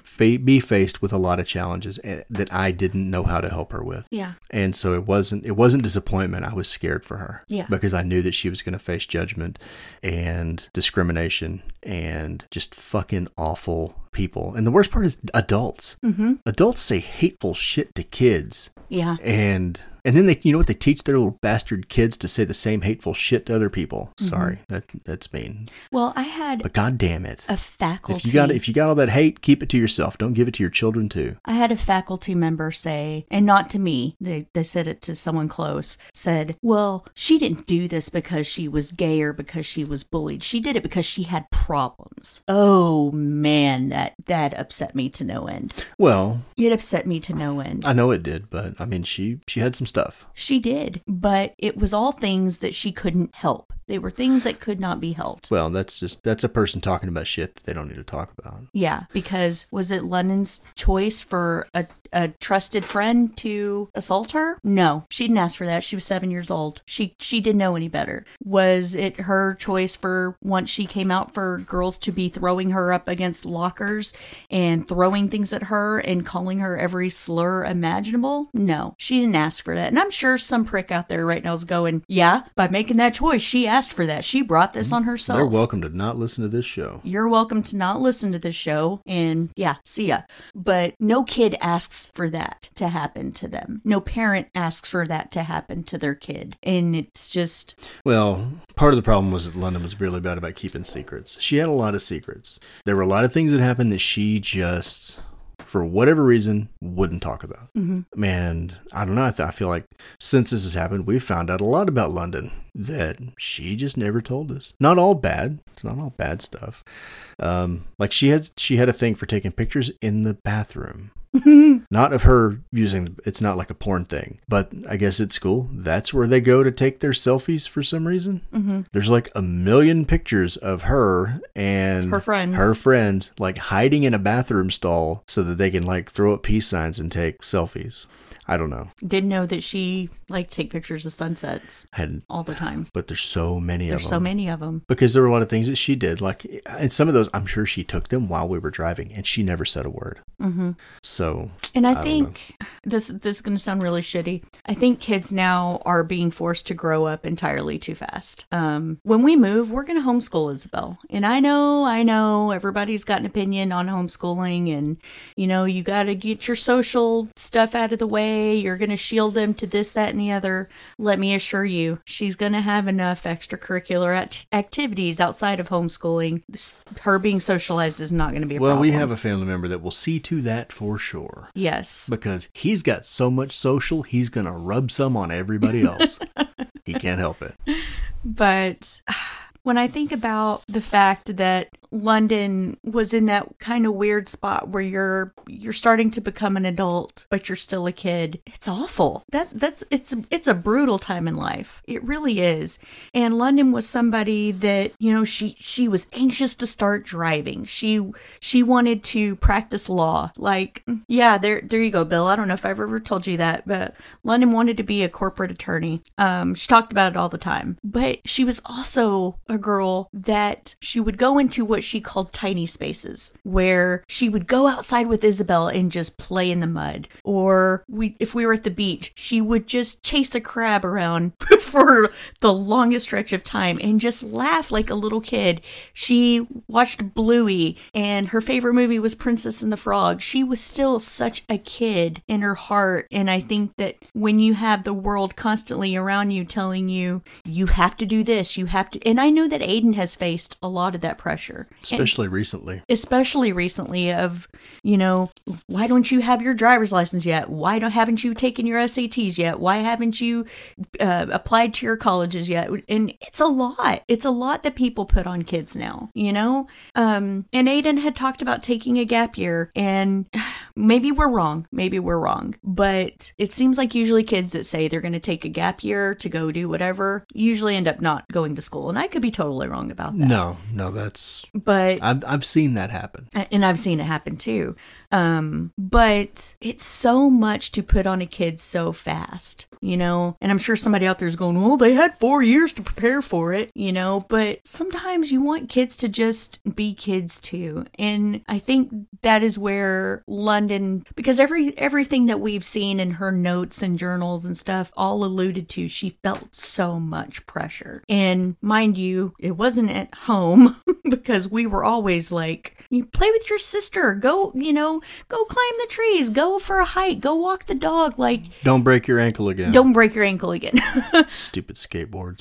be faced with a lot of challenges that I didn't know how to help her with. Yeah. And so it wasn't disappointment. I was scared for her. Yeah. Because I knew that she was going to face judgment and discrimination and just fucking awful people. And the worst part is adults. Mm-hmm. Adults say hateful shit to kids. Yeah. And then they, you know what, they teach their little bastard kids to say the same hateful shit to other people. Mm-hmm. Sorry, that's mean. Well, I had, but God damn it, a faculty. If you got all that hate, keep it to yourself. Don't give it to your children too. I had a faculty member say, and not to me, they said it to someone close, said, "Well, she didn't do this because she was gay or because she was bullied. She did it because she had problems." Oh man, that upset me to no end. Well, it upset me to no end. I know it did, but I mean, she had some stuff. She did, but it was all things that she couldn't help. They were things that could not be helped. Well, that's a person talking about shit that they don't need to talk about. Yeah, because was it London's choice for a trusted friend to assault her? No, she didn't ask for that. She was 7 years old. She didn't know any better. Was it her choice for, once she came out, for girls to be throwing her up against lockers and throwing things at her and calling her every slur imaginable? No, she didn't ask for that. And I'm sure some prick out there right now is going, yeah, by making that choice, she asked for that. She brought this on herself. They're welcome to not listen to this show. You're welcome to not listen to this show, and yeah, see ya. But no kid asks for that to happen to them. No parent asks for that to happen to their kid. And it's just... Well, part of the problem was that London was really bad about keeping secrets. She had a lot of secrets. There were a lot of things that happened that she just, for whatever reason, wouldn't talk about. Mm-hmm. And I don't know, I feel like since this has happened, we've found out a lot about London that she just never told us. Not all bad. It's not all bad stuff. Like she had a thing for taking pictures in the bathroom. Not of her using, it's not like a porn thing, but I guess at school, that's where they go to take their selfies for some reason. Mm-hmm. There's like 1 million pictures of her and her friends like hiding in a bathroom stall so that they can like throw up peace signs and take selfies. I don't know. Didn't know that she liked to take pictures of sunsets all the time. But there's so many of them. There's so many of them. Because there were a lot of things that she did. Like, and some of those, I'm sure she took them while we were driving, and she never said a word. Mm-hmm. So, and I think this is going to sound really shitty. I think kids now are being forced to grow up entirely too fast. When we move, we're going to homeschool Isabel. And I know everybody's got an opinion on homeschooling, and, you know, you got to get your social stuff out of the way. You're going to shield them to this, that, and the other. Let me assure you, she's going to have enough extracurricular activities outside of homeschooling. Her being socialized is not going to be a problem. Well, we have a family member that will see to that for sure. Yes. Because he's got so much social, he's going to rub some on everybody else. He can't help it. But... when I think about the fact that London was in that kind of weird spot where you're starting to become an adult, but you're still a kid. It's awful. It's a brutal time in life. It really is. And London was somebody that, she was anxious to start driving. She wanted to practice law. Like, yeah, there you go, Bill. I don't know if I've ever told you that, but London wanted to be a corporate attorney. She talked about it all the time. But she was also a girl that she would go into what she called tiny spaces, where she would go outside with Isabel and just play in the mud. Or if we were at the beach, she would just chase a crab around for the longest stretch of time and just laugh like a little kid. She watched Bluey, and her favorite movie was Princess and the Frog. She was still such a kid in her heart. And I think that when you have the world constantly around you telling you, you have to do this, you have to. And I know that Aiden has faced a lot of that pressure. Especially recently of, why don't you have your driver's license yet? Why haven't you taken your SATs yet? Why haven't you applied to your colleges yet? And it's a lot. It's a lot that people put on kids now, And Aiden had talked about taking a gap year, and maybe we're wrong, but it seems like usually kids that say they're going to take a gap year to go do whatever usually end up not going to school. And I could be totally wrong about that. No, but I've seen that happen. And I've seen it happen too. But it's so much to put on a kid so fast, and I'm sure somebody out there is going, well, they had 4 years to prepare for it, but sometimes you want kids to just be kids too. And I think that is where London, because everything that we've seen in her notes and journals and stuff all alluded to, she felt so much pressure. And mind you, it wasn't at home because we were always like, you play with your sister, go climb the trees, go for a hike, go walk the dog. Like, don't break your ankle again. Stupid skateboards.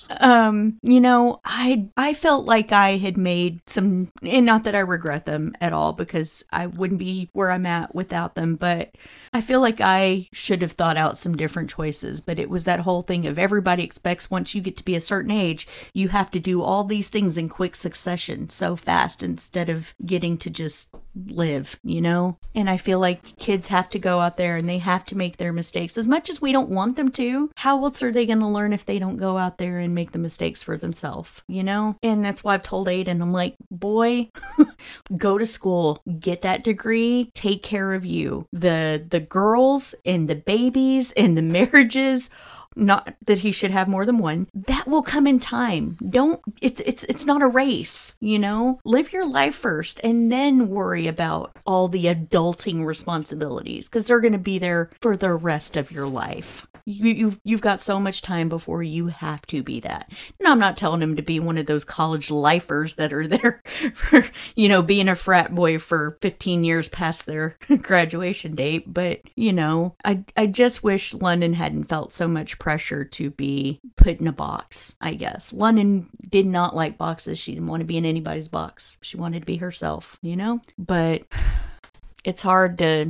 I felt like I had made some, and not that I regret them at all, because I wouldn't be where I'm at without them, but I feel like I should have thought out some different choices. But it was that whole thing of everybody expects once you get to be a certain age, you have to do all these things in quick succession so fast instead of getting to just live, And I feel like kids have to go out there and they have to make their mistakes. As much as we don't want them to, how else are they going to learn if they don't go out there and make the mistakes for themselves, And that's why I've told Aiden, I'm like, boy, go to school, get that degree, take care of you. The girls and the babies and the marriages, not that he should have more than one, that will come in time. It's not a race, Live your life first and then worry about all the adulting responsibilities, because they're going to be there for the rest of your life. You've got so much time before you have to be that. And I'm not telling him to be one of those college lifers that are there for, being a frat boy for 15 years past their graduation date. But, I just wish London hadn't felt so much pressure to be put in a box, I guess. London did not like boxes. She didn't want to be in anybody's box. She wanted to be herself, But it's hard to,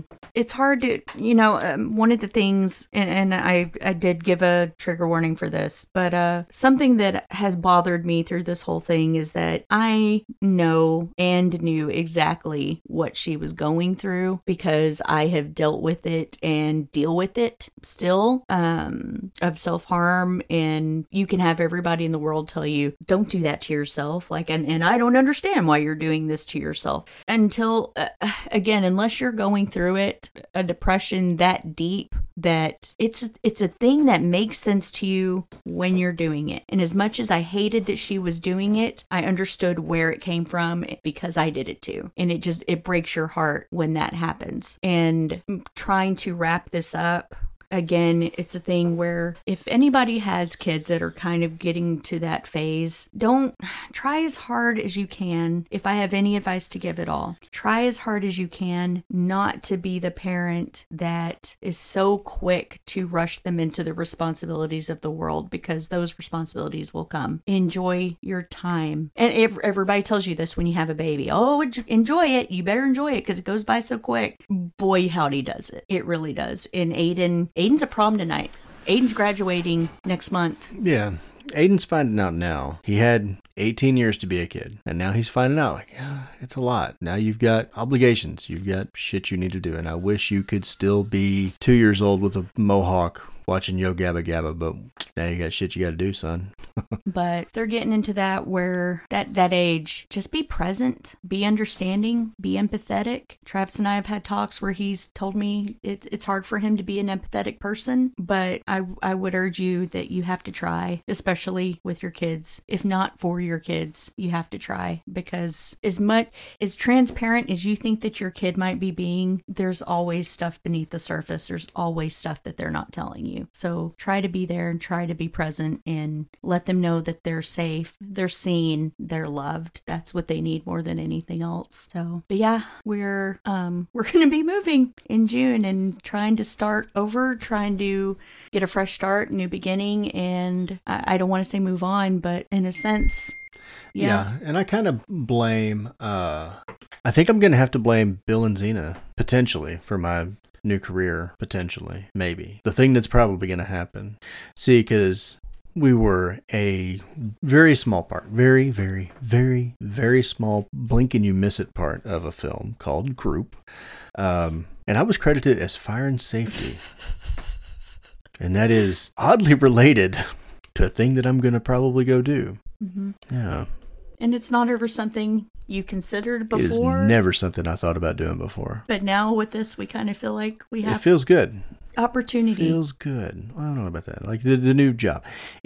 one of the things, and I did give a trigger warning for this, but something that has bothered me through this whole thing is that I know and knew exactly what she was going through, because I have dealt with it and deal with it still, of self-harm. And you can have everybody in the world tell you, don't do that to yourself. Like, and I don't understand why you're doing this to yourself until, again, unless you're going through it, a depression that deep, that it's a thing that makes sense to you when you're doing it. And as much as I hated that she was doing it, I understood where it came from because I did it too. And it breaks your heart when that happens. And trying to wrap this up, again, it's a thing where if anybody has kids that are kind of getting to that phase, don't try as hard as you can. If I have any advice to give at all, try as hard as you can not to be the parent that is so quick to rush them into the responsibilities of the world, because those responsibilities will come. Enjoy your time. And if everybody tells you this when you have a baby, oh, enjoy it. You better enjoy it because it goes by so quick. Boy, howdy does it. It really does. And Aiden's a prom tonight. Aiden's graduating next month. Yeah. Aiden's finding out now. He had 18 years to be a kid, and now he's finding out, like, yeah, it's a lot. Now you've got obligations. You've got shit you need to do, and I wish you could still be 2 years old with a mohawk watching Yo Gabba Gabba, but now you got shit you got to do, son. But they're getting into that where that age, just be present, be understanding, be empathetic. Travis and I have had talks where he's told me it's hard for him to be an empathetic person, but I would urge you that you have to try, especially with your kids. If not for your kids, you have to try, because as transparent as you think that your kid might be being, there's always stuff beneath the surface. There's always stuff that they're not telling you. So try to be there and try to be present and let them know that they're safe, they're seen, they're loved. That's what they need more than anything else. So, but yeah, we're going to be moving in June and trying to start over, trying to get a fresh start, new beginning, and I don't want to say move on, but in a sense, yeah. And I kind of blame, I think I'm going to have to blame Bill and Zena, potentially, for my new career, potentially, maybe. The thing that's probably going to happen. See, because we were a very small part, very, very, very, very small, blink and you miss it part of a film called Group. And I was credited as fire and safety. And that is oddly related to a thing that I'm going to probably go do. Mm-hmm. Yeah. And it's not ever something you considered before. It is never something I thought about doing before. But now with this, we kind of feel like we have... It feels good. Opportunity. Feels good. I don't know about that. Like the new job.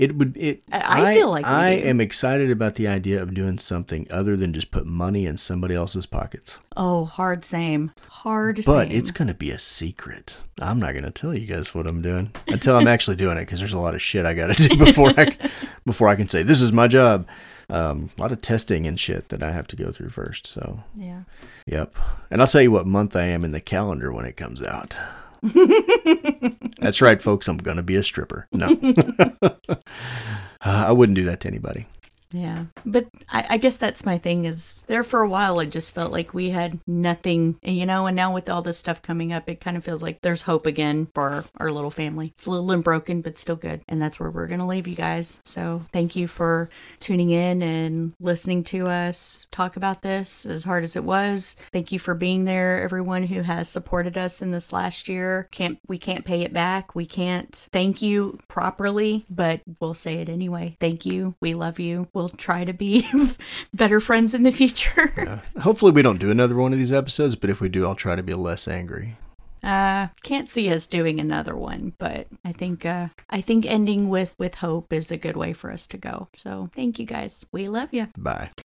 I feel like I am excited about the idea of doing something other than just put money in somebody else's pockets. Oh, hard same. But it's going to be a secret. I'm not going to tell you guys what I'm doing until I'm actually doing it, because there's a lot of shit I got to do before I can say, this is my job. A lot of testing and shit that I have to go through first. So, yeah. Yep. And I'll tell you what month I am in the calendar when it comes out. That's right, folks. I'm going to be a stripper. No. I wouldn't do that to anybody. Yeah. But I guess that's my thing is there for a while, it just felt like we had nothing, and now with all this stuff coming up, it kind of feels like there's hope again for our little family. It's a little unbroken, but still good. And that's where we're going to leave you guys. So thank you for tuning in and listening to us talk about this as hard as it was. Thank you for being there, everyone who has supported us in this last year. We can't pay it back. We can't thank you properly, but we'll say it anyway. Thank you. We love you. We'll try to be better friends in the future. Yeah. Hopefully we don't do another one of these episodes, but if we do, I'll try to be less angry. Can't see us doing another one, but I think ending with hope is a good way for us to go. So thank you guys. We love you. Bye.